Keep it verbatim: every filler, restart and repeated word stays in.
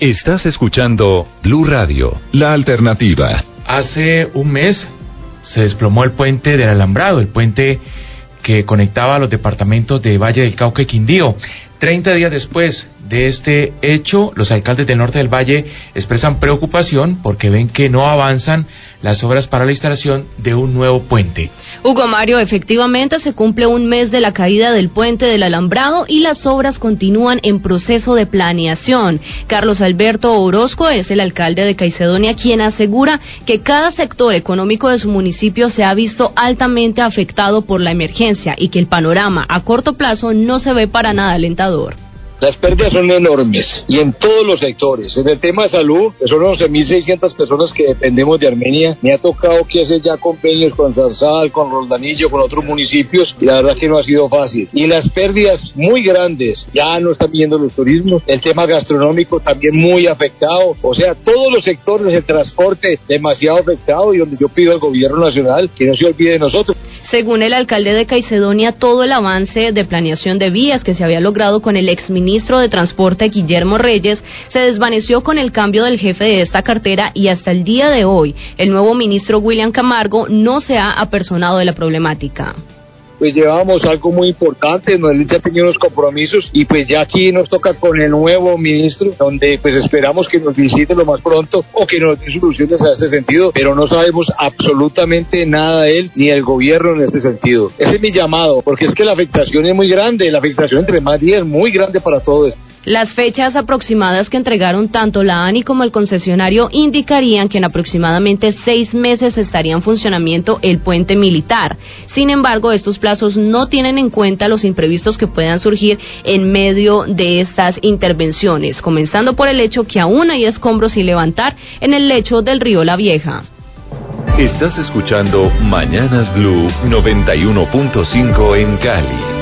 Estás escuchando Blue Radio, la alternativa. Hace un mes se desplomó el puente del Alambrado, el puente que conectaba a los departamentos de Valle del Cauca y Quindío. Treinta días después de este hecho, los alcaldes del norte del Valle expresan preocupación porque ven que no avanzan las obras para la instalación de un nuevo puente. Hugo Mario, efectivamente se cumple un mes de la caída del puente del Alambrado y las obras continúan en proceso de planeación. Carlos Alberto Orozco es el alcalde de Caicedonia, quien asegura que cada sector económico de su municipio se ha visto altamente afectado por la emergencia y que el panorama a corto plazo no se ve para nada alentador. Las pérdidas son enormes y en todos los sectores. En el tema de salud, que son once mil seiscientas personas que dependemos de Armenia, me ha tocado que hacer ya convenios con Zarzal, con Roldanillo, con otros municipios, y la verdad que no ha sido fácil. Y las pérdidas muy grandes, ya no están viendo los turismos, el tema gastronómico también muy afectado, o sea, todos los sectores del transporte demasiado afectado, y donde yo pido al gobierno nacional que no se olvide de nosotros. Según el alcalde de Caicedonia, todo el avance de planeación de vías que se había logrado con el exministro de Transporte Guillermo Reyes se desvaneció con el cambio del jefe de esta cartera y hasta el día de hoy el nuevo ministro William Camargo no se ha apersonado de la problemática. Pues llevábamos algo muy importante, él ya tenía unos compromisos y pues ya aquí nos toca con el nuevo ministro, donde pues esperamos que nos visite lo más pronto o que nos dé soluciones a este sentido, pero no sabemos absolutamente nada de él ni del gobierno en este sentido. Ese es mi llamado, porque es que la afectación es muy grande, la afectación entre más días es muy grande para todo esto. Las fechas aproximadas que entregaron tanto la ANI como el concesionario indicarían que en aproximadamente seis meses estaría en funcionamiento el puente militar. Sin embargo, estos plazos no tienen en cuenta los imprevistos que puedan surgir en medio de estas intervenciones, comenzando por el hecho que aún hay escombros sin levantar en el lecho del río La Vieja. Estás escuchando Mañanas Blue noventa y uno punto cinco en Cali.